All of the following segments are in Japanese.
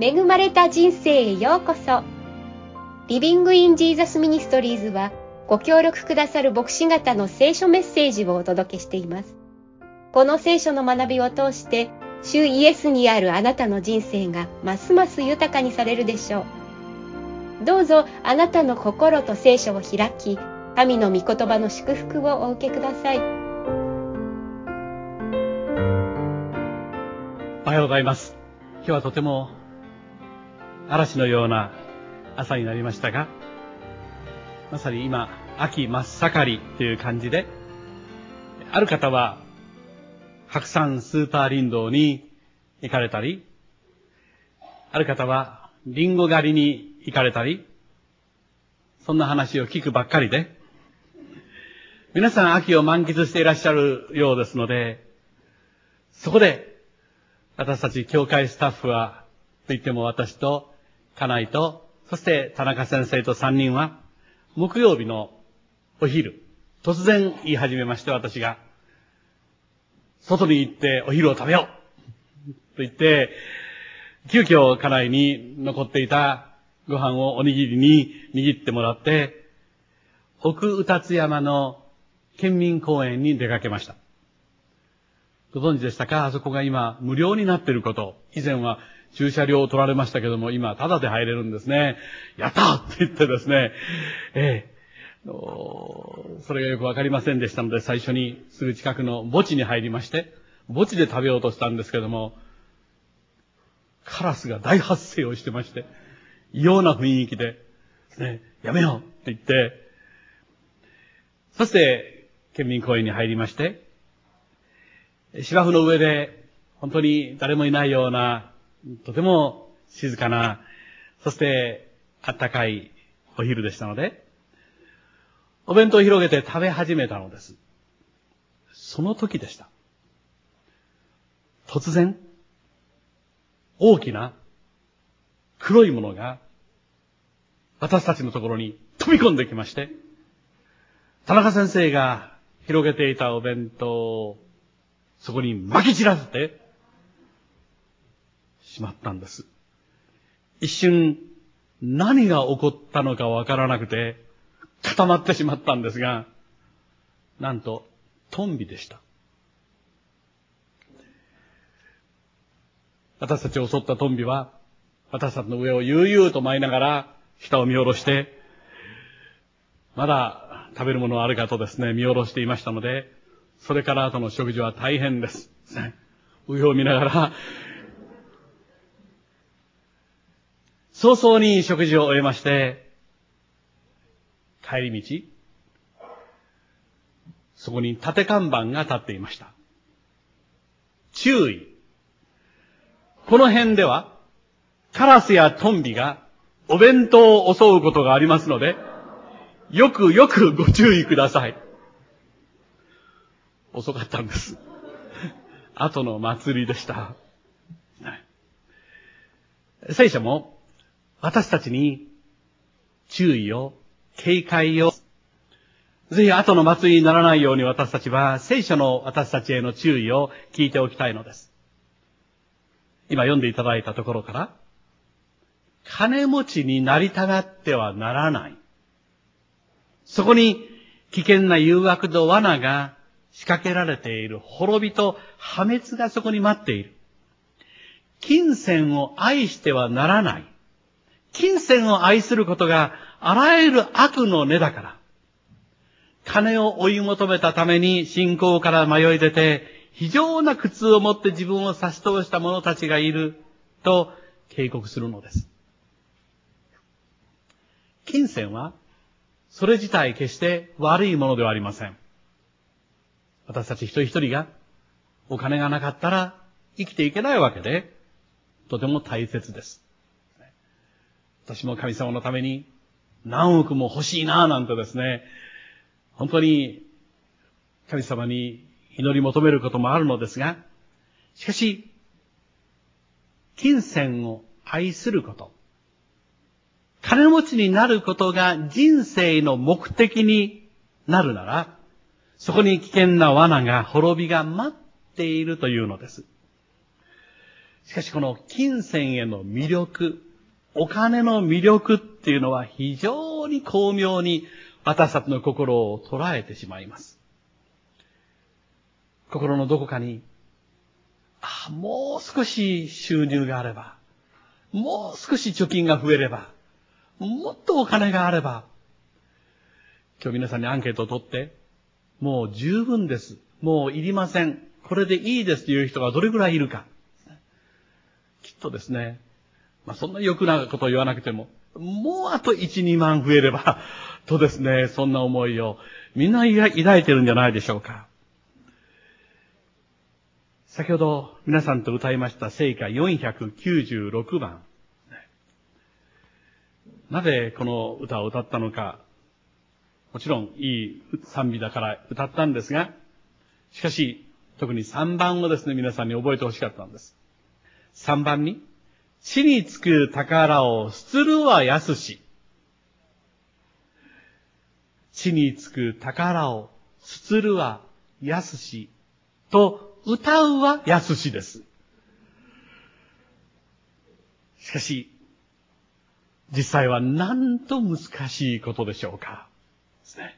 恵まれた人生へようこそ。リビングインジーザスミニストリーズはご協力くださる牧師方の聖書メッセージをお届けしています。この聖書の学びを通して主イエスにあるあなたの人生がますます豊かにされるでしょう。どうぞあなたの心と聖書を開き、神の御言葉の祝福をお受けください。 おはようございます。今日はとても嵐のような朝になりましたが、まさに今秋真っ盛りという感じで、ある方は白山スーパー林道に行かれたり、ある方はリンゴ狩りに行かれたり、そんな話を聞くばっかりで、皆さん秋を満喫していらっしゃるようですので、そこで私たち教会スタッフは、といっても私と家内と、そして田中先生と3人は、木曜日のお昼、突然言い始めまして、私が、外に行ってお昼を食べようと言って、急遽家内に残っていたご飯をおにぎりに握ってもらって、奥宇達山の県民公園に出かけました。ご存知でしたか？あそこが今無料になっていること。以前は駐車料を取られましたけども、今タダで入れるんですね。やったーって言ってですね、それがよくわかりませんでしたので、最初にすぐ近くの墓地に入りまして、墓地で食べようとしたんですけども、カラスが大発生をしてまして、異様な雰囲気で、やめようって言って、そして県民公園に入りまして、芝生の上で本当に誰もいないような、とても静かな、そしてあったかいお昼でしたので、お弁当を広げて食べ始めたのです。その時でした。突然、大きな黒いものが私たちのところに飛び込んできまして、田中先生が広げていたお弁当をそこに撒き散らせてしまったんです。一瞬何が起こったのかわからなくて固まってしまったんですが、なんとトンビでした。私たちを襲ったトンビは私たちの上を悠々と舞いながら下を見下ろして、まだ食べるものはあるかとですね、見下ろしていましたので、それから後の食事は大変です。上を見ながら、早々に食事を終えまして、帰り道、そこに縦看板が立っていました。注意。この辺では、カラスやトンビがお弁当を襲うことがありますので、よくよくご注意ください。遅かったんです。後の祭りでした。聖書も私たちに注意を、警戒を、ぜひ後の祭りにならないように私たちは聖書の私たちへの注意を聞いておきたいのです。今読んでいただいたところから、金持ちになりたがってはならない。そこに危険な誘惑と罠が仕掛けられている。滅びと破滅がそこに待っている。金銭を愛してはならない。金銭を愛することがあらゆる悪の根だから。金を追い求めたために信仰から迷い出て、非常な苦痛を持って自分を差し通した者たちがいると警告するのです。金銭はそれ自体決して悪いものではありません。私たち一人一人がお金がなかったら生きていけないわけで、とても大切です。私も神様のために何億も欲しいなぁなんてですね、本当に神様に祈り求めることもあるのですが、しかし、金銭を愛すること、金持ちになることが人生の目的になるなら、そこに危険な罠が、滅びが待っているというのです。 しかしこの金銭への魅力、お金の魅力っていうのは非常に巧妙に私たちの心を捉えてしまいます。心のどこかに、もう少し収入があれば、もう少し貯金が増えれば、もっとお金があれば、今日皆さんにアンケートを取って、もう十分です。もういりません。これでいいですという人がどれぐらいいるか。きっとですね、そんな欲なことを言わなくても、もうあと1、2万増えれば、とですね、そんな思いをみんな抱いてるんじゃないでしょうか。先ほど皆さんと歌いました聖歌496番。なぜこの歌を歌ったのか、もちろんいい賛美だから歌ったんですが、しかし特に3番をですね、皆さんに覚えてほしかったんです。3番に、地につく宝を捨つるは安し。地につく宝を捨つるは安し。と歌うは安しです。しかし、実際はなんと難しいことでしょうか。ですね。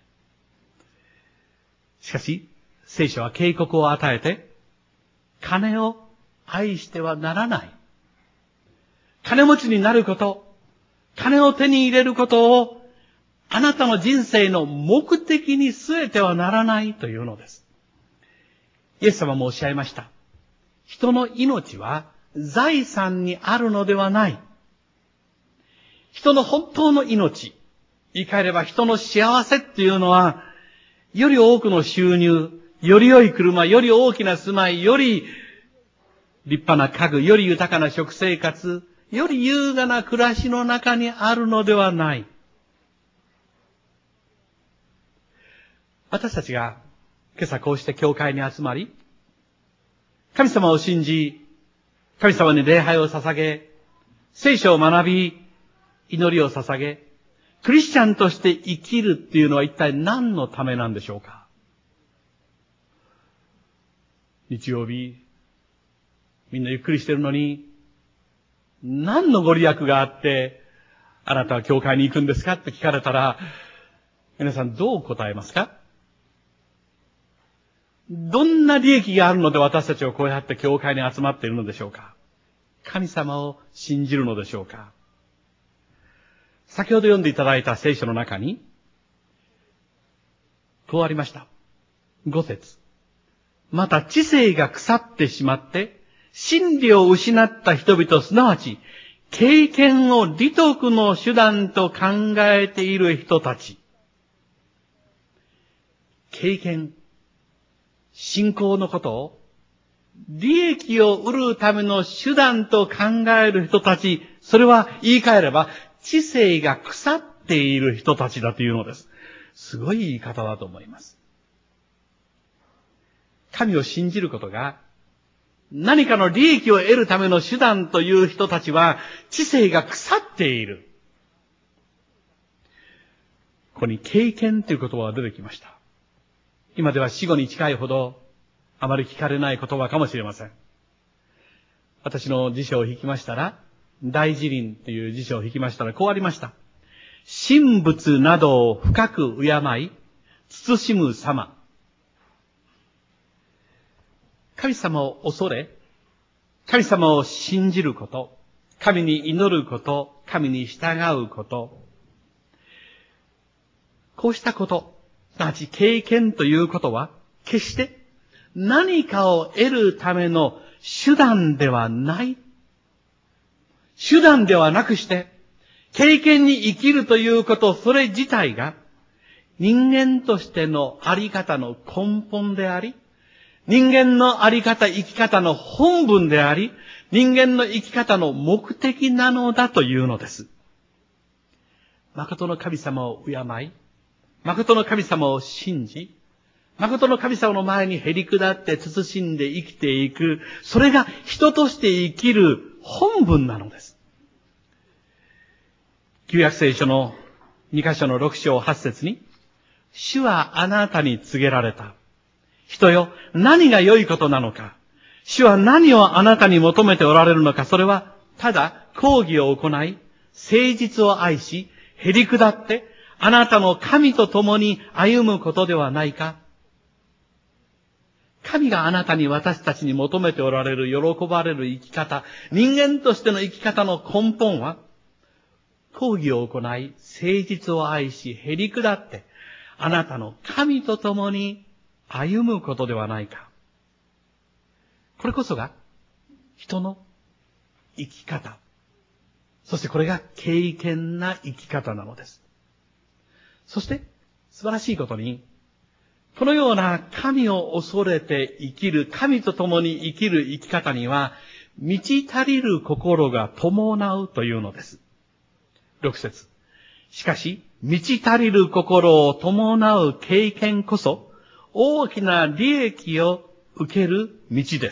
しかし、聖書は警告を与えて、金を愛してはならない。金持ちになること、金を手に入れることを、あなたの人生の目的に据えてはならないというのです。イエス様もおっしゃいました。人の命は財産にあるのではない。人の本当の命、言い換えれば人の幸せっていうのは、より多くの収入、より良い車、より大きな住まい、より立派な家具、より豊かな食生活、より優雅な暮らしの中にあるのではない。私たちが今朝こうして教会に集まり、神様を信じ、神様に礼拝を捧げ、聖書を学び、祈りを捧げ、クリスチャンとして生きるっていうのは一体何のためなんでしょうか。日曜日、みんなゆっくりしてるのに、何のご利益があって、あなたは教会に行くんですかって聞かれたら、皆さんどう答えますか？どんな利益があるので私たちはこうやって教会に集まっているのでしょうか？神様を信じるのでしょうか？先ほど読んでいただいた聖書の中に、こうありました。5節。また知性が腐ってしまって、真理を失った人々、すなわち、経験を利得の手段と考えている人たち。経験、信仰のことを、利益を得るための手段と考える人たち、それは言い換えれば、知性が腐っている人たちだというのです。すごい言い方だと思います。神を信じることが、何かの利益を得るための手段という人たちは、知性が腐っている。ここに経験という言葉が出てきました。今では死後に近いほど、あまり聞かれない言葉かもしれません。私の辞書を引きましたら、大辞林という辞書を引きましたら、こうありました。神仏などを深く敬い、慎む様。神様を恐れ、神様を信じること、神に祈ること、神に従うこと。こうしたこと、すなわち経験ということは、決して何かを得るための手段ではない。手段ではなくして、経験に生きるということ、それ自体が人間としてのあり方の根本であり、人間のあり方、生き方の本分であり、人間の生き方の目的なのだというのです。誠の神様を敬い、誠の神様を信じ、誠の神様の前にへり下って慎んで生きていく、それが人として生きる本分なのです。旧約聖書の2箇所の6章8節に、主はあなたに告げられた。人よ、何が良いことなのか。 主は何をあなたに求めておられるのか、それは、ただ、公義を行い、誠実を愛し、へり下って、あなたの神と共に歩むことではないか。神があなたに私たちに求めておられる喜ばれる生き方、人間としての生き方の根本は、公義を行い、誠実を愛し、へり下って、あなたの神と共に歩むことではないか。これこそが、人の生き方。そしてこれが敬虔な生き方なのです。そして、素晴らしいことに、このような神を恐れて生きる、神と共に生きる生き方には、満ち足りる心が伴うというのです。6節。しかし、満ち足りる心を伴う経験こそ、大きな利益を受ける道です。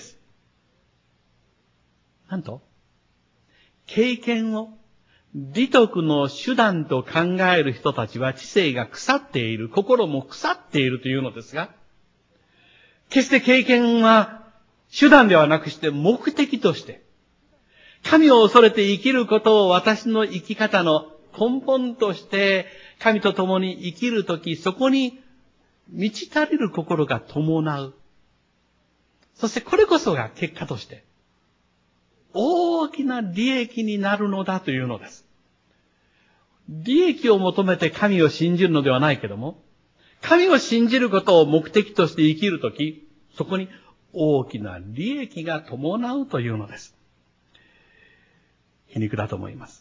なんと、経験を利得の手段と考える人たちは知性が腐っている、心も腐っているというのですが、決して経験は手段ではなくして目的として、神を恐れて生きることを私の生き方の根本として、神と共に生きるとき、そこに満ち足りる心が伴う。そしてこれこそが結果として、大きな利益になるのだというのです。利益を求めて神を信じるのではないけども、神を信じることを目的として生きるとき、そこに大きな利益が伴うというのです。皮肉だと思います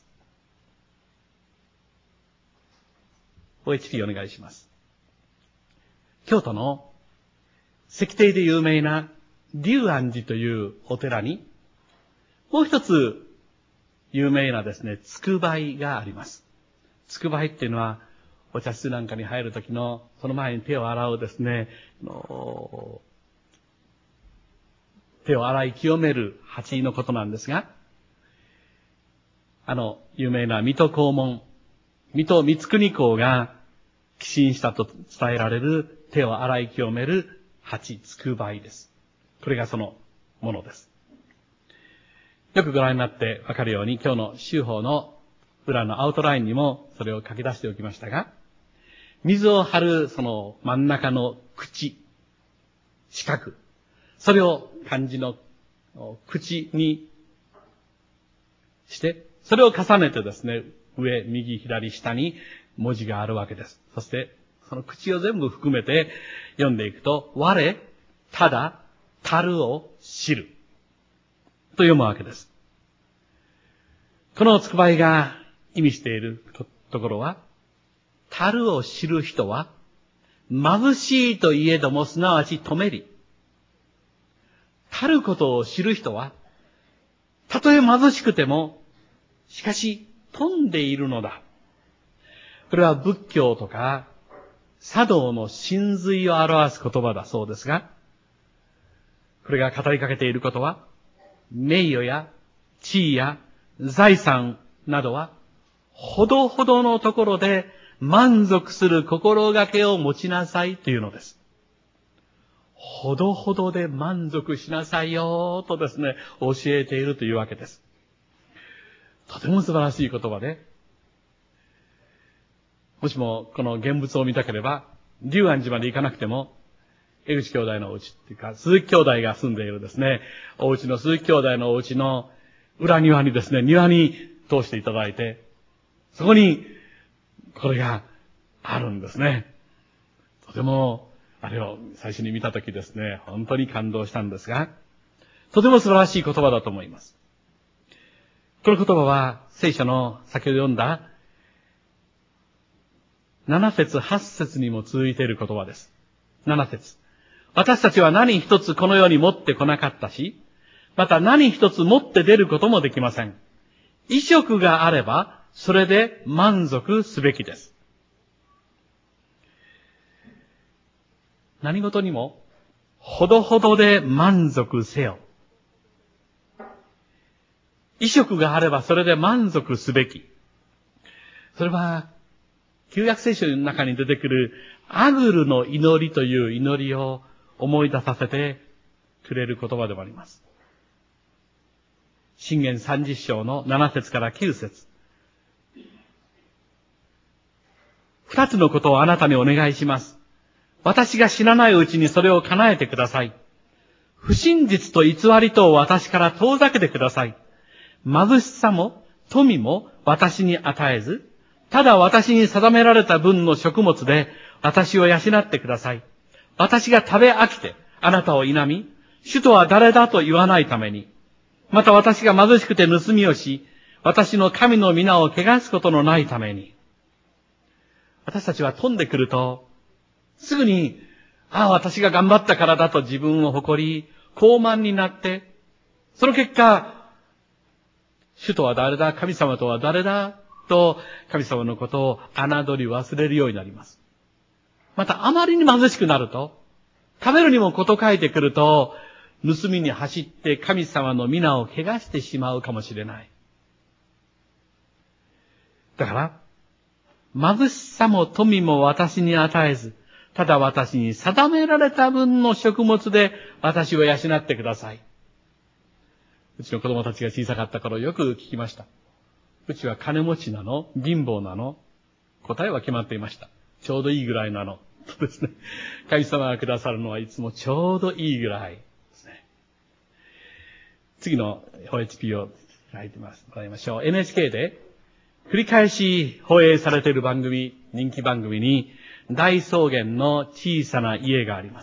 。OHP お願いします。京都の石庭で有名な龍安寺というお寺に、もう一つ有名なですね、つくばいがあります。つくばいっていうのは、お茶室なんかに入るときの、その前に手を洗うですね、手を洗い清める鉢のことなんですが、有名な水戸黄門、水戸光圀公が寄進したと伝えられる手を洗い清める鉢、つくばいです。これがそのものです。よくご覧になってわかるように、今日の修法の裏のアウトラインにもそれを書き出しておきましたが、水を張るその真ん中の口、四角、それを漢字の口にして、それを重ねてですね、上、右、左、下に文字があるわけです。そして、その口を全部含めて読んでいくと、我、ただ、たるを知る。と読むわけです。このつくばいが意味しているところは、たるを知る人は、眩しいといえども、すなわち止めり。たることを知る人は、たとえ貧しくても、しかし、富んでいるのだ。これは仏教とか、茶道の真髄を表す言葉だそうですが、これが語りかけていることは、名誉や地位や財産などは、ほどほどのところで満足する心がけを持ちなさいというのです。ほどほどで満足しなさいよとですね、教えているというわけです。とても素晴らしい言葉で、もしもこの現物を見たければ、龍安寺まで行かなくても、江口兄弟のお家っていうか、鈴木兄弟が住んでいるですね、お家の鈴木兄弟のお家の裏庭にですね、庭に通していただいて、そこにこれがあるんですね。とても、あれを最初に見たときですね、本当に感動したんですが、とても素晴らしい言葉だと思います。この言葉は聖書の先ほど読んだ7節8節にも続いている言葉です。7節。私たちは何一つこの世に持ってこなかったし、また何一つ持って出ることもできません。衣食があれば、それで満足すべきです。何事にも、ほどほどで満足せよ。衣食があればそれで満足すべき。それは、旧約聖書の中に出てくるアグルの祈りという祈りを思い出させてくれる言葉でもあります。箴言30章の7節から9節。二つのことをあなたにお願いします。私が知らないうちにそれを叶えてください。不真実と偽りとを私から遠ざけてください。貧しさも富も私に与えず、ただ私に定められた分の食物で私を養ってください。私が食べ飽きてあなたを否み、主とは誰だと言わないために、また私が貧しくて盗みをし、私の神の皆を汚すことのないために。私たちは飛んでくると、すぐに、私が頑張ったからだと自分を誇り、高慢になって、その結果、主とは誰だ、神様とは誰だ、と神様のことを侮り忘れるようになります。また、あまりに貧しくなると、食べるにもこと書いてくると、盗みに走って神様の皆を汚してしまうかもしれない。だから、貧しさも富も私に与えず、ただ私に定められた分の食物で私を養ってください。うちの子供たちが小さかった頃よく聞きました。うちは金持ちなの？貧乏なの？答えは決まっていました。ちょうどいいぐらいなの。とですね。神様がくださるのはいつもちょうどいいぐらいですね。次の OHP を書いてもらいましょう。NHK で繰り返し放映されている番組、人気番組に大草原の小さな家があります。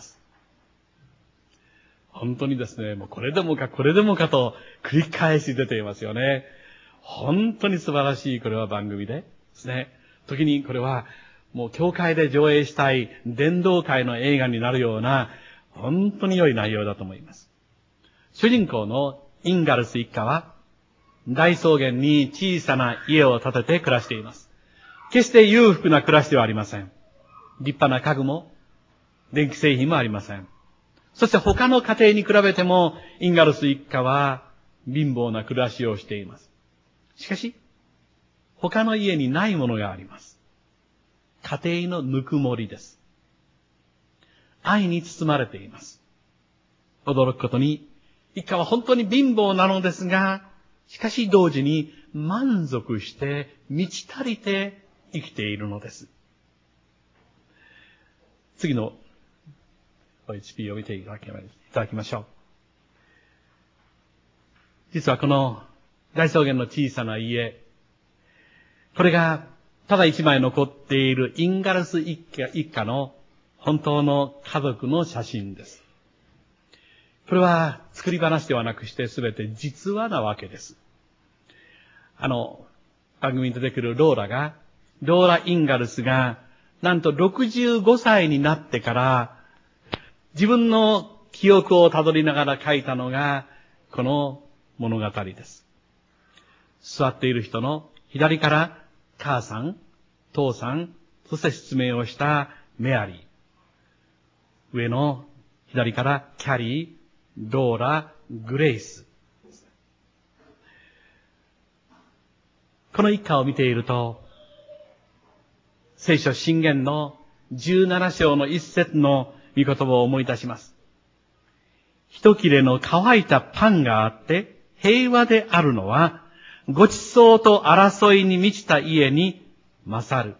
本当にですね、もうこれでもかこれでもかと繰り返し出ていますよね。本当に素晴らしいこれは番組ですね。時にこれはもう教会で上映したい伝道会の映画になるような本当に良い内容だと思います。主人公のインガルス一家は大草原に小さな家を建てて暮らしています。決して裕福な暮らしではありません。立派な家具も電気製品もありません。そして他の家庭に比べてもインガルス一家は貧乏な暮らしをしています。しかし、他の家にないものがあります。家庭のぬくもりです。愛に包まれています。驚くことに、一家は本当に貧乏なのですが、しかし同時に満足して満ち足りて生きているのです。次の OHP を見ていただきましょう。実はこの大草原の小さな家、これがただ一枚残っているインガルス一家の本当の家族の写真です。これは作り話ではなくして全て実話なわけです。番組に出てくるローラ・インガルスが、なんと65歳になってから、自分の記憶をたどりながら書いたのが、この物語です。座っている人の左から母さん、父さん、そして失明をしたメアリー。上の左からキャリー、ローラ、グレイス。この一家を見ていると、聖書箴言の17章の一節の御言葉を思い出します。一切れの乾いたパンがあって平和であるのは、ごちそうと争いに満ちた家に勝る。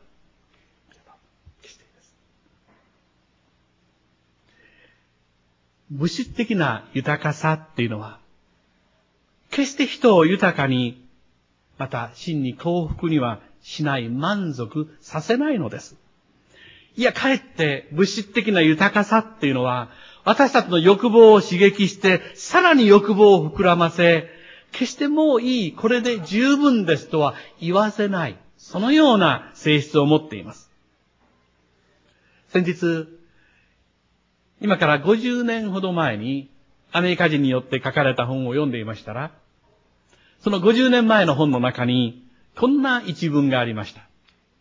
物質的な豊かさっていうのは、決して人を豊かに、また真に幸福にはしない、満足させないのです。いや、かえって物質的な豊かさっていうのは、私たちの欲望を刺激して、さらに欲望を膨らませ、決してもういい、これで十分ですとは言わせない、そのような性質を持っています。先日、今から50年ほど前にアメリカ人によって書かれた本を読んでいましたら、その50年前の本の中にこんな一文がありました。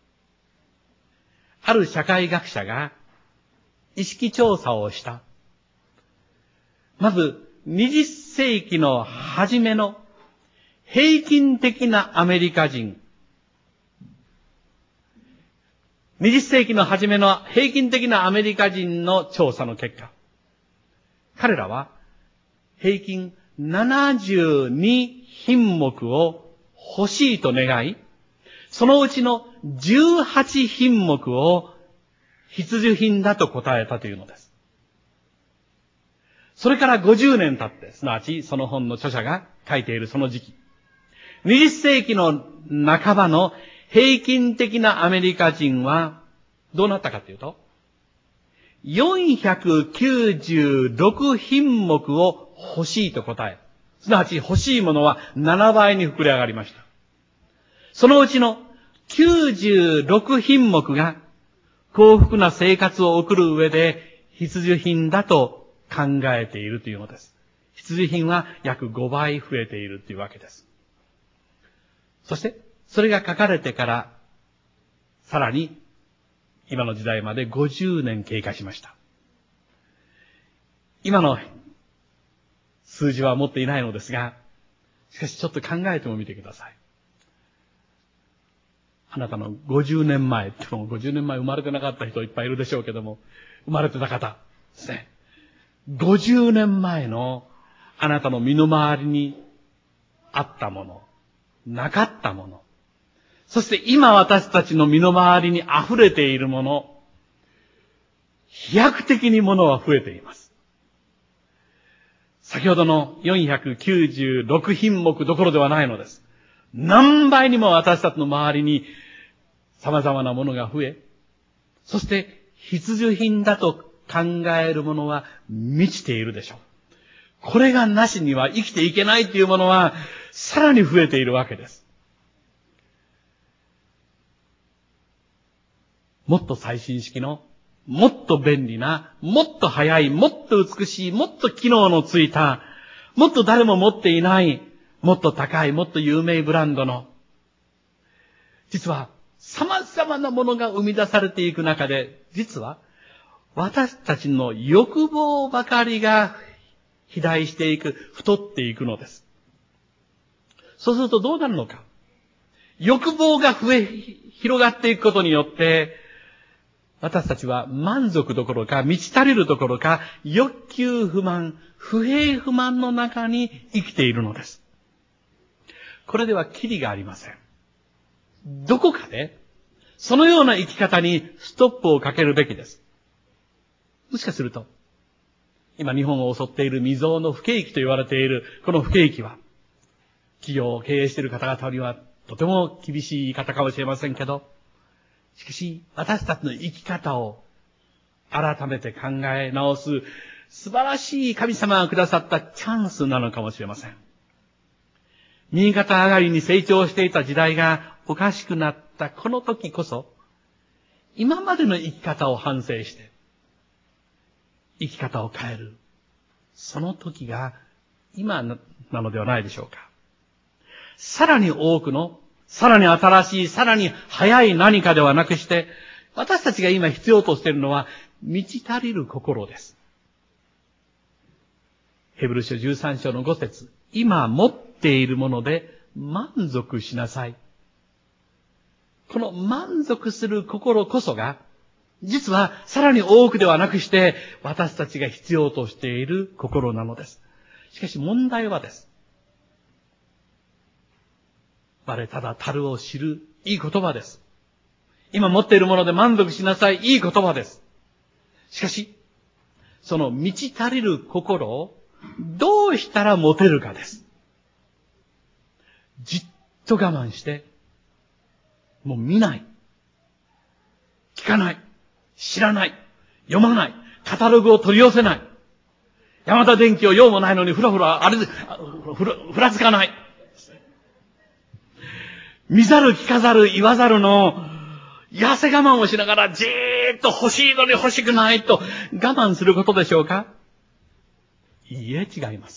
ある社会学者が意識調査をした。まず20世紀の初めの平均的なアメリカ人、20世紀の初めの平均的なアメリカ人の調査の結果、彼らは平均72品目を欲しいと願い、そのうちの18品目を必需品だと答えたというのです。それから50年経って、すなわちその本の著者が書いているその時期、20世紀の半ばの平均的なアメリカ人はどうなったかというと、496品目を欲しいと答え、すなわち欲しいものは7倍に膨れ上がりました。そのうちの96品目が幸福な生活を送る上で必需品だと考えているというのです。必需品は約5倍増えているというわけです。そして、それが書かれてから、さらに、今の時代まで50年経過しました。今の数字は持っていないのですが、しかしちょっと考えてもみてください。あなたの50年前、もう50年前生まれてなかった人いっぱいいるでしょうけども、生まれてた方ですね。50年前のあなたの身の回りにあったもの、なかったもの、そして今私たちの身の回りに溢れているもの、飛躍的にものは増えています。先ほどの496品目どころではないのです。何倍にも私たちの周りに様々なものが増え、そして必需品だと考えるものは満ちているでしょう。これがなしには生きていけないというものはさらに増えているわけです。もっと最新式の、もっと便利な、もっと早い、もっと美しい、もっと機能のついた、もっと誰も持っていない、もっと高い、もっと有名ブランドの、実は様々なものが生み出されていく中で、実は私たちの欲望ばかりが肥大していく、太っていくのです。そうするとどうなるのか。欲望が広がっていくことによって、私たちは満足どころか、満ち足りるどころか、欲求不満、不平不満の中に生きているのです。これではキリがありません。どこかで、そのような生き方にストップをかけるべきです。もしかすると、今日本を襲っている未曾有の不景気と言われている、この不景気は、企業を経営している方々にはとても厳しい言い方かもしれませんけど、しかし、私たちの生き方を改めて考え直す素晴らしい神様がくださったチャンスなのかもしれません。右肩上がりに成長していた時代がおかしくなったこの時こそ、今までの生き方を反省して、生き方を変える。その時が今なのではないでしょうか。さらに多くの、さらに新しい、さらに早い何かではなくして、私たちが今必要としているのは、満ち足りる心です。ヘブル書13章の5節、今持っているもので満足しなさい。この満足する心こそが、実はさらに多くではなくして、私たちが必要としている心なのです。しかし問題はです。我ただ樽を知る、いい言葉です。今持っているもので満足しなさい、いい言葉です。しかし、その満ち足りる心をどうしたら持てるかです。じっと我慢して、もう見ない、聞かない、知らない、読まない、カタログを取り寄せない、ヤマダ電機を用もないのにふらふらつかない。見ざる聞かざる言わざるの痩せ我慢をしながらじーっと欲しいのに欲しくないと我慢することでしょうか？いいえ、違います。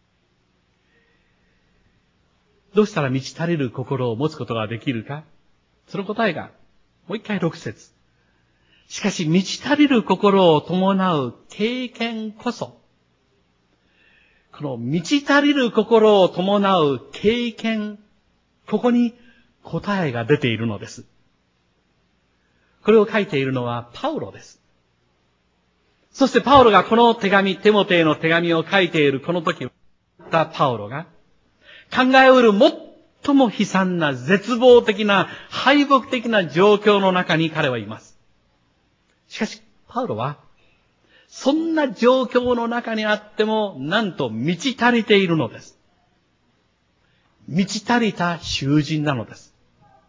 どうしたら満ち足りる心を持つことができるか？その答えがもう一回6節。しかし満ち足りる心を伴う経験こそ、この満ち足りる心を伴う経験、ここに答えが出ているのです。これを書いているのはパウロです。 そしてパウロがこの手紙、テモテへの手紙を書いているこの時、パウロが考えうる最も悲惨な絶望的な敗北的な状況の中に彼はいます。しかし、パウロはそんな状況の中にあっても、なんと満ち足りているのです。満ち足りた囚人なのです。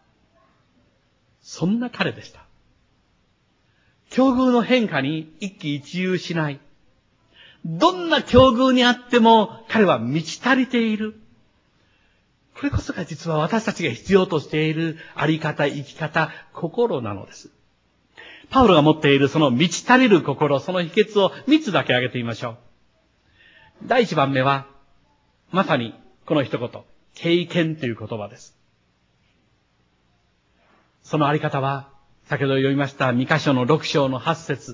そんな彼でした。境遇の変化に一喜一憂しない。どんな境遇にあっても彼は満ち足りている。これこそが実は私たちが必要としているあり方、生き方、心なのです。パウロが持っているその満ち足りる心、その秘訣を3つだけ挙げてみましょう。第1番目は、まさにこの一言、経験という言葉です。そのあり方は、先ほど読みました2箇所の6章の8節。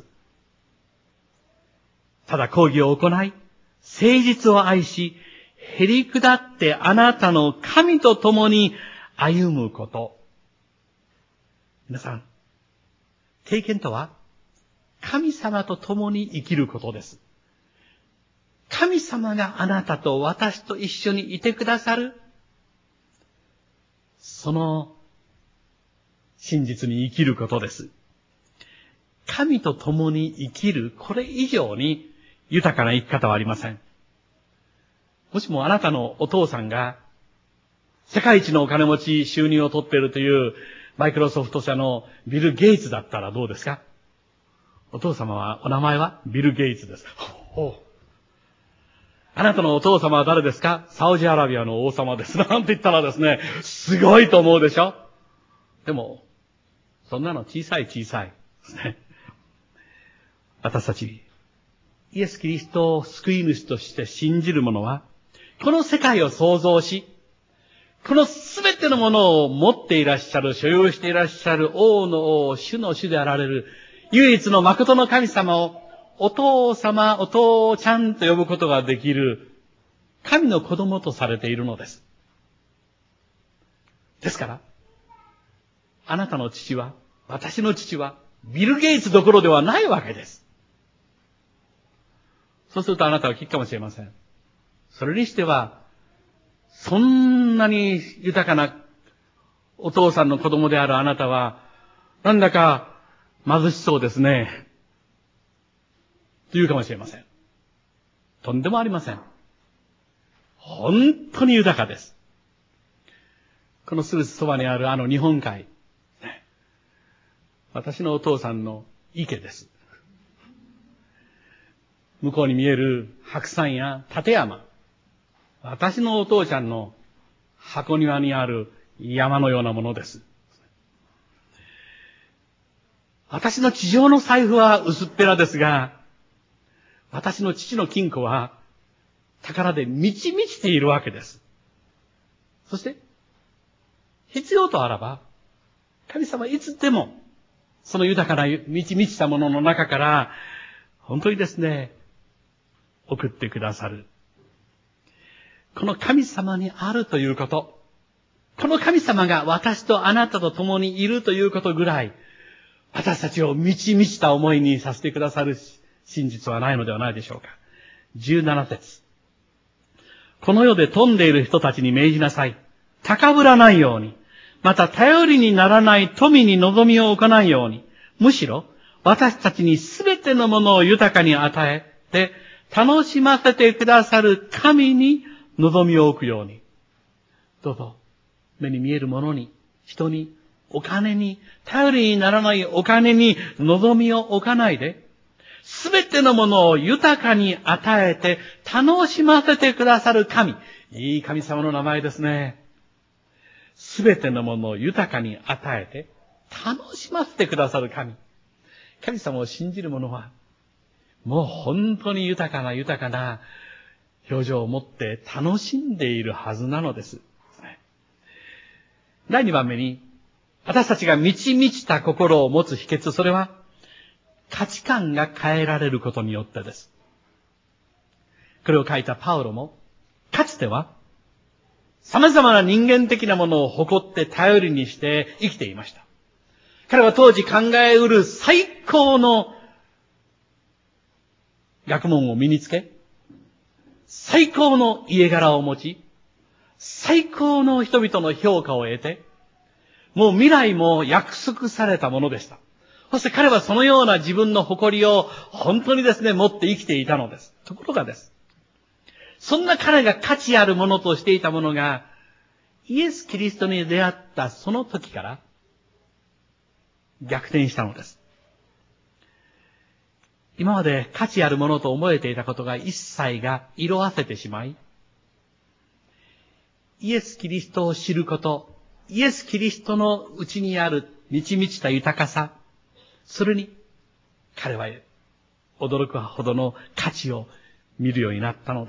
ただ講義を行い、誠実を愛し、へり下ってあなたの神と共に歩むこと。皆さん、経験とは、神様と共に生きることです。神様があなたと私と一緒にいてくださる。その真実に生きることです。神と共に生きる、これ以上に豊かな生き方はありません。もしもあなたのお父さんが世界一のお金持ち収入を取っているというマイクロソフト社のビル・ゲイツだったらどうですか？お父様は、お名前はビル・ゲイツです。あなたのお父様は誰ですか？サウジアラビアの王様です。なんて言ったらですね、すごいと思うでしょ？でも、そんなの小さいですね。私たち、イエス・キリストを救い主として信じる者は、この世界を創造し、このすべてのものを持っていらっしゃる、所有していらっしゃる王の王、主の主であられる、唯一の誠の神様を、お父様、お父ちゃんと呼ぶことができる、神の子供とされているのです。ですから、あなたの父は、私の父は、ビル・ゲイツどころではないわけです。そうするとあなたは聞くかもしれません。それにしては、そんなに豊かなお父さんの子供であるあなたは、なんだか貧しそうですね。と言うかもしれません。とんでもありません。本当に豊かです。このすぐそばにあるあの日本海。私のお父さんの池です。向こうに見える白山や立山。私のお父ちゃんの箱庭にある山のようなものです。私の地上の財布は薄っぺらですが、私の父の金庫は宝で満ち満ちているわけです。そして、必要とあらば、神様いつでも、その豊かな満ち満ちたものの中から、本当にですね、送ってくださる。この神様にあるということ、この神様が私とあなたと共にいるということぐらい、私たちを満ち満ちた思いにさせてくださる真実はないのではないでしょうか。17節。この世で富んでいる人たちに命じなさい。高ぶらないように。また頼りにならない富に望みを置かないように。むしろ私たちにすべてのものを豊かに与えて楽しませてくださる神に望みを置くように。どうぞ、目に見えるものに、人に、お金に、頼りにならないお金に望みを置かないで、すべてのものを豊かに与えて楽しませてくださる神。いい神様の名前ですね。すべてのものを豊かに与えて楽しませてくださる神。神様を信じる者は、もう本当に豊かな表情を持って楽しんでいるはずなのです。第2番目に、私たちが満ち満ちた心を持つ秘訣、それは価値観が変えられることによってです。これを書いたパウロも、かつては様々な人間的なものを誇って頼りにして生きていました。彼は当時考えうる最高の学問を身につけ、最高の家柄を持ち、最高の人々の評価を得て、もう未来も約束されたものでした。そして彼はそのような自分の誇りを本当にですね、持って生きていたのです。ところがです。そんな彼が価値あるものとしていたものが、イエス・キリストに出会ったその時から逆転したのです。今まで価値あるものと思えていたことが一切が色あせてしまい、イエス・キリストを知ること、イエス・キリストのうちにある満ち満ちた豊かさ、それに彼は驚くほどの価値を見るようになったのです。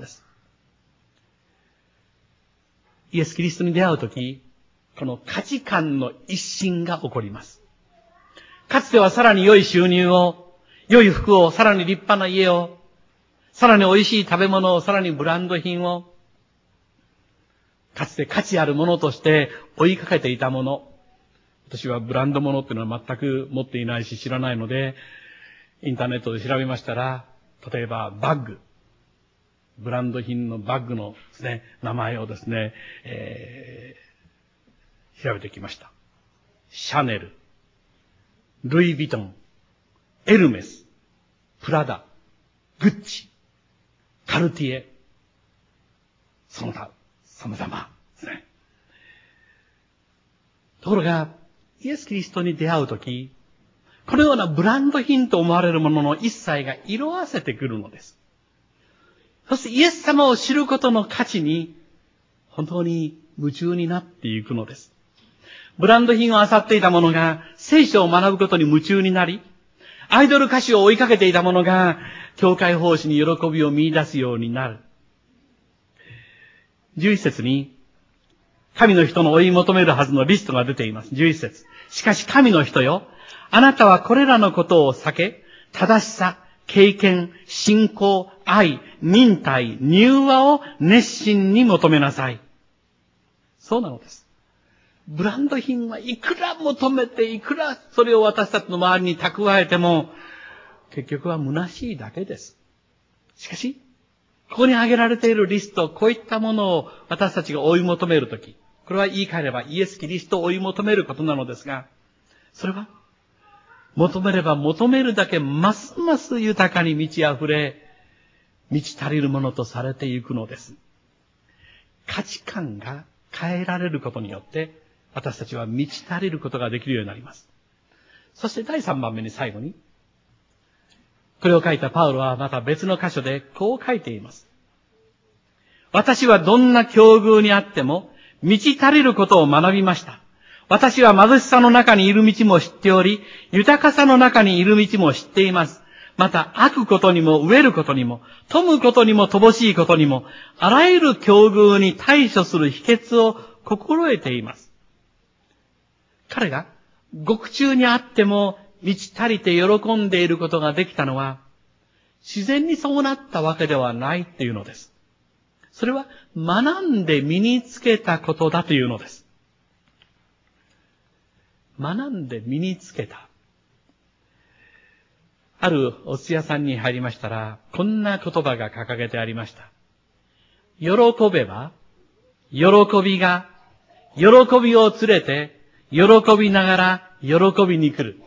イエス・キリストに出会うとき、この価値観の一新が起こります。かつてはさらに良い収入を、良い服を、さらに立派な家を、さらに美味しい食べ物を、さらにブランド品を、かつて価値あるものとして追いかけていたもの。私はブランド物っていうのは全く持っていないし知らないので、インターネットで調べましたら、例えばバッグ。ブランド品のバッグのですね、名前をですね、調べてきました。シャネル、ルイ・ヴィトン、エルメス、プラダ、グッチ、カルティエ、その他、様々ですね。ところが、イエス・キリストに出会うとき、このようなブランド品と思われるものの一切が色あせてくるのです。そしてイエス様を知ることの価値に本当に夢中になっていくのです。ブランド品を漁っていた者が聖書を学ぶことに夢中になり、アイドル歌手を追いかけていた者が教会奉仕に喜びを見出すようになる。11節に神の人の追い求めるはずのリストが出ています。11節。しかし神の人よ、あなたはこれらのことを避け、正しさ、経験、信仰、愛、忍耐、柔和を熱心に求めなさい。そうなのです。ブランド品はいくら求めて、いくらそれを私たちの周りに蓄えても、結局は虚しいだけです。しかし、ここに挙げられているリスト、こういったものを私たちが追い求めるとき、これは言い換えればイエス・キリストを追い求めることなのですが、それは求めれば求めるだけますます豊かに満ち溢れ、満ち足りるものとされていくのです。価値観が変えられることによって、私たちは満ち足りることができるようになります。そして第3番目に最後に、これを書いたパウロはまた別の箇所でこう書いています。私はどんな境遇にあっても満ち足りることを学びました。私は貧しさの中にいる道も知っており、豊かさの中にいる道も知っています。また、飽くことにも飢えることにも、富むことにも乏しいことにも、あらゆる境遇に対処する秘訣を心得ています。彼が獄中にあっても満ち足りて喜んでいることができたのは、自然にそうなったわけではないっていうのです。それは学んで身につけたことだというのです。学んで身につけた。あるお寿司屋さんに入りましたら、こんな言葉が掲げてありました。喜べば、喜びが、喜びを連れて、喜びながら、喜びに来る。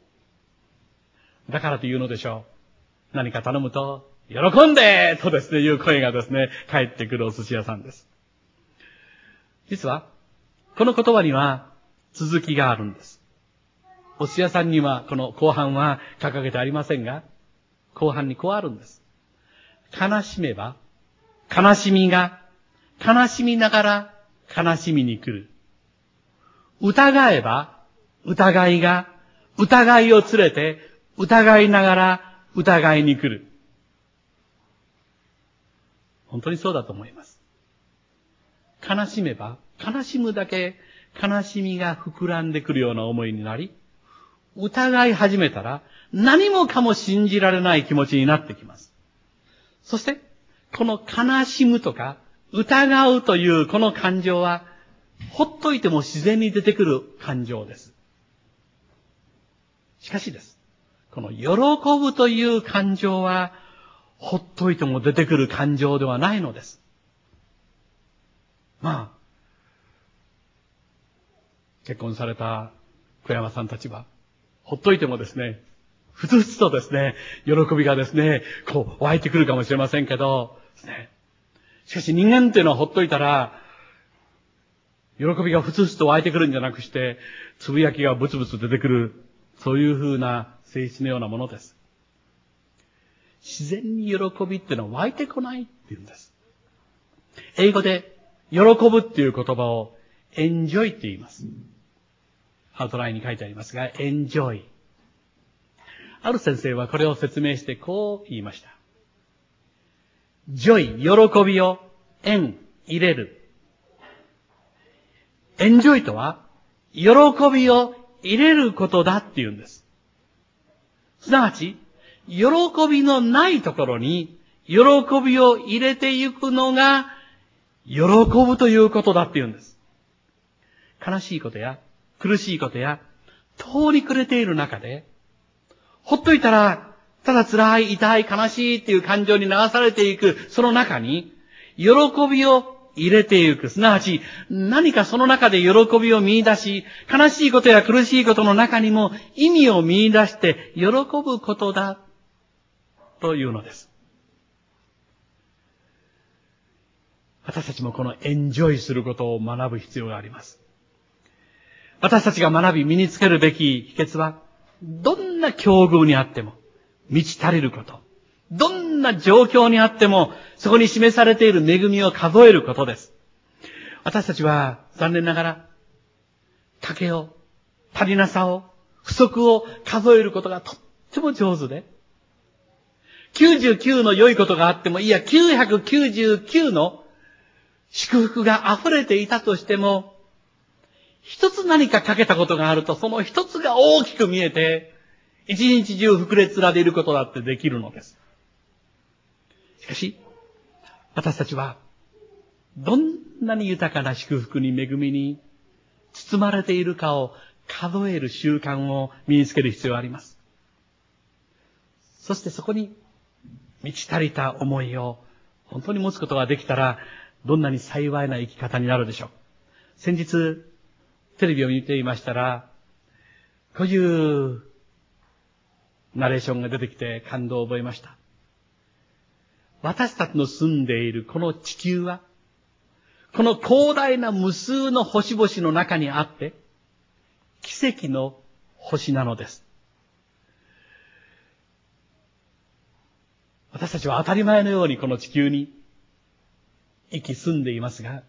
だからというのでしょう。何か頼むと、喜んでとですね、いう声がですね、返ってくるお寿司屋さんです。実は、この言葉には続きがあるんです。お寿司屋さんにはこの後半は掲げてありませんが、後半にこうあるんです。悲しめば、悲しみが、悲しみながら悲しみに来る。疑えば、疑いが、疑いを連れて、疑いながら疑いに来る。本当にそうだと思います。悲しめば、悲しむだけ悲しみが膨らんでくるような思いになり、疑い始めたら何もかも信じられない気持ちになってきます。そして、この悲しむとか疑うというこの感情は、ほっといても自然に出てくる感情です。しかしです。この喜ぶという感情は、 ほっといても出てくる感情ではないのです。結婚された小山さんたちは、ほっといてもですね、ふつふつとですね、喜びがですね、湧いてくるかもしれませんけど、ですね。しかし人間っていうのはほっといたら、喜びがふつふつと湧いてくるんじゃなくして、つぶやきがブツブツ出てくる、そういう風な性質のようなものです。自然に喜びっていうのは湧いてこないっていうんです。英語で喜ぶっていう言葉をエンジョイって言います。アウトラインに書いてありますが、エンジョイ。ある先生はこれを説明してこう言いました。ジョイ、喜びを入れる。エンジョイとは、喜びを入れることだって言うんです。すなわち、喜びのないところに、喜びを入れていくのが、喜ぶということだって言うんです。悲しいことや、苦しいことや、通りくれている中で、ほっといたら、ただ辛い、痛い、悲しいっていう感情に流されていく、その中に、喜びを入れていく。すなわち、何かその中で喜びを見出し、悲しいことや苦しいことの中にも意味を見出して喜ぶことだ、というのです。私たちもこのエンジョイすることを学ぶ必要があります。私たちが学び身につけるべき秘訣は、どんな境遇にあっても満ち足りること。どんな状況にあってもそこに示されている恵みを数えることです。私たちは残念ながら、欠けを、足りなさを、不足を数えることがとっても上手で、99の良いことがあっても、いや999の祝福が溢れていたとしても、一つ何か欠けたことがあると、その一つが大きく見えて、一日中膨れ連でいることだってできるのです。しかし、私たちは、どんなに豊かな祝福に恵みに包まれているかを数える習慣を身につける必要があります。そしてそこに満ち足りた思いを本当に持つことができたら、どんなに幸いな生き方になるでしょう。先日、テレビを見ていましたら、こういうナレーションが出てきて感動を覚えました。私たちの住んでいるこの地球は、この広大な無数の星々の中にあって、奇跡の星なのです。私たちは当たり前のようにこの地球に生き住んでいますが、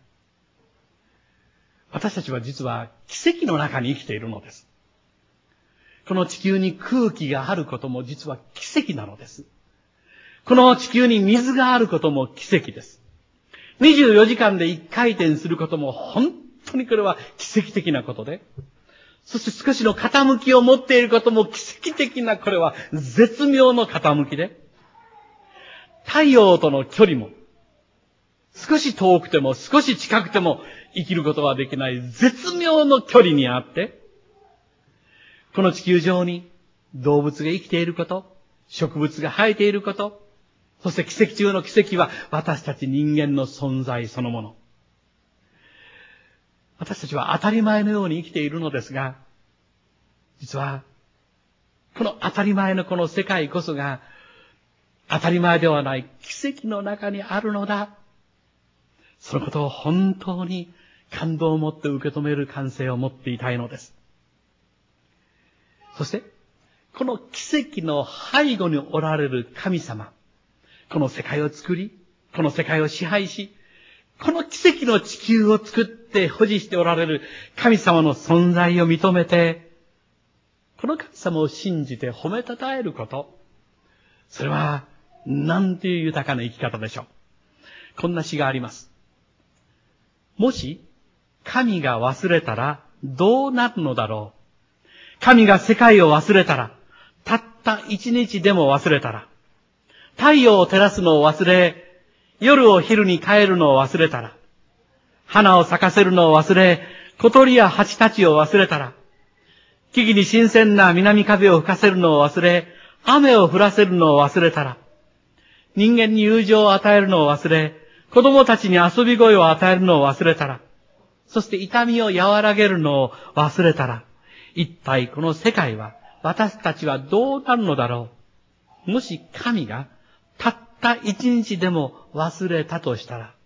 私たちは実は奇跡の中に生きているのです。この地球に空気があることも実は奇跡なのです。この地球に水があることも奇跡です。24時間で1回転することも本当にこれは奇跡的なことで、そして少しの傾きを持っていることも奇跡的な、これは絶妙の傾きで、太陽との距離も少し遠くても少し近くても生きることはできない絶妙の距離にあって、この地球上に動物が生きていること、植物が生えていること、そして奇跡中の奇跡は私たち人間の存在そのもの。私たちは当たり前のように生きているのですが、実はこの当たり前のこの世界こそが当たり前ではない奇跡の中にあるのだ。そのことを本当に感動を持って受け止める感性を持っていたいのです。そして、この奇跡の背後におられる神様、この世界を作り、この世界を支配し、この奇跡の地球を作って保持しておられる神様の存在を認めて、この神様を信じて褒めたたえること、それはなんていう豊かな生き方でしょう。こんな詩があります。もし神が忘れたらどうなるのだろう。神が世界を忘れたら、たった一日でも忘れたら、太陽を照らすのを忘れ、夜を昼に帰るのを忘れたら、花を咲かせるのを忘れ、小鳥や蜂たちを忘れたら、木々に新鮮な南風を吹かせるのを忘れ、雨を降らせるのを忘れたら、 人間に友情を与えるのを忘れ、子供たちに遊び声を与えるのを忘れたら、そして痛みを和らげるのを忘れたら、一体この世界は、私たちはどうなるのだろう。もし神がたった一日でも忘れたとしたら、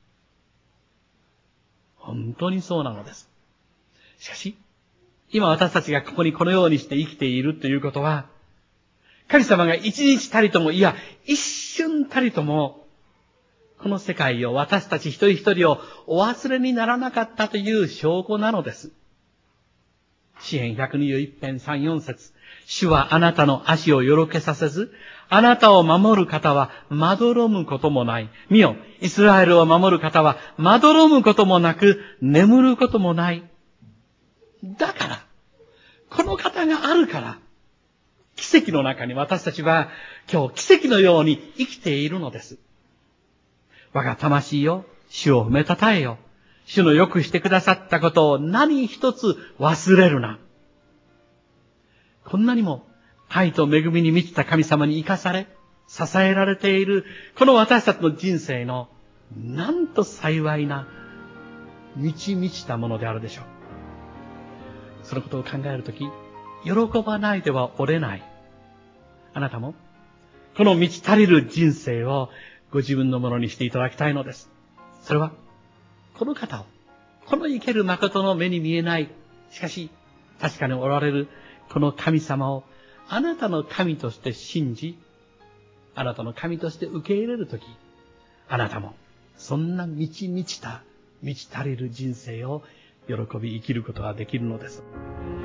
本当にそうなのです。しかし、今私たちがここにこのようにして生きているということは、神様が一日たりとも、いや、一瞬たりとも、この世界を、私たち一人一人をお忘れにならなかったという証拠なのです。詩編121編3、4節。主はあなたの足をよろけさせず、あなたを守る方はまどろむこともない。見よ、イスラエルを守る方はまどろむこともなく、眠ることもない。だから、この方があるから、奇跡の中に私たちは今日奇跡のように生きているのです。我が魂よ、主を褒めたたえよ。主のよくしてくださったことを何一つ忘れるな。こんなにも愛と恵みに満ちた神様に生かされ、支えられている、この私たちの人生の、なんと幸いな、満ち満ちたものであるでしょう。そのことを考えるとき、喜ばないではおれない。あなたも、この満ち足りる人生をご自分のものにしていただきたいのです。それは、この方を、この生ける誠の目に見えない、しかし、確かにおられる、この神様を、あなたの神として信じ、あなたの神として受け入れるとき、あなたも、そんな満ち満ちた、満ち足りる人生を喜び生きることができるのです。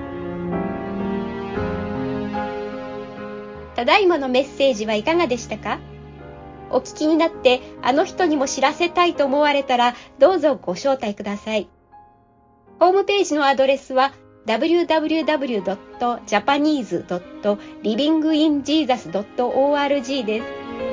ただいまのメッセージはいかがでしたか？お聞きになってあの人にも知らせたいと思われたらどうぞご招待ください。ホームページのアドレスは www.japanese.livinginjesus.org です。